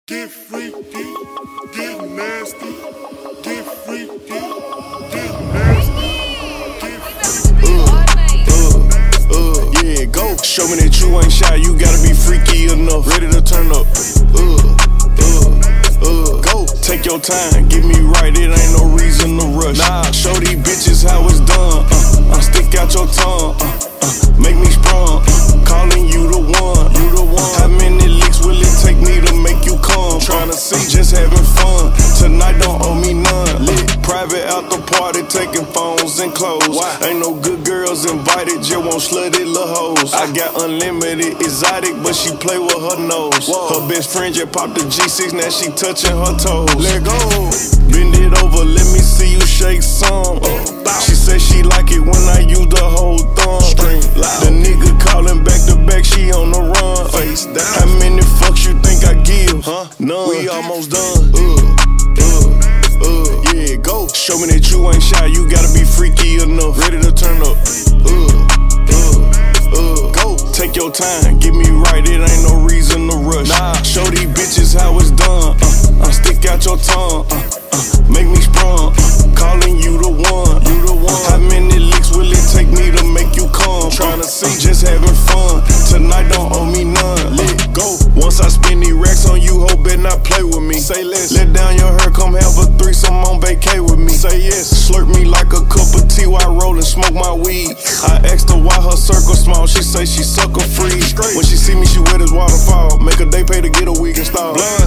Get freaky, get nasty, get freaky, get nasty, get freaky. Yeah, go. Show me that you ain't shy, you gotta be freaky enough. Ready to turn up. Go. Take your time, get me right, it ain't no reason to rush. Nah, show these bitches how it's done. Stick out your tongue. Make me sprung. Calling you the one. How many licks will it take me to make you come? Tryna see, just having fun. Tonight don't owe me none. Lit private out the party, taking phones and clothes. Ain't no good girls invited, just want slutty little hoes. I got unlimited exotic, but she play with her nose. Her best friend just popped the G6, now she touching her toes. Let go. Bend it over, let me see you shake some. She say she like it when I use the whole thumb. The nigga calling back to back, she on the run. Face down. How many fucks you think I give? None. We almost done. Yeah, go. Show me that you ain't shy, you gotta be freaky enough. Ready to turn up. Go. Take your time, get me right, it ain't no reason to rush. Nah, show these bitches how it's done. Stick out your tongue. Make me sprung. Calling you the one. How many licks will it take me to make you come? Tryna see, just having fun. Tonight don't owe me none. Let go. Once I spend these racks on you, ho, better not play with me. Say less. Let down your hair, come have a threesome on vacay with me. Say yes. Slurp me like a cup of tea while I roll and smoke my weed. I asked her why her circle small, she say she sucker free. When she see me, she wet as waterfall. Make a day pay to get a wig installed.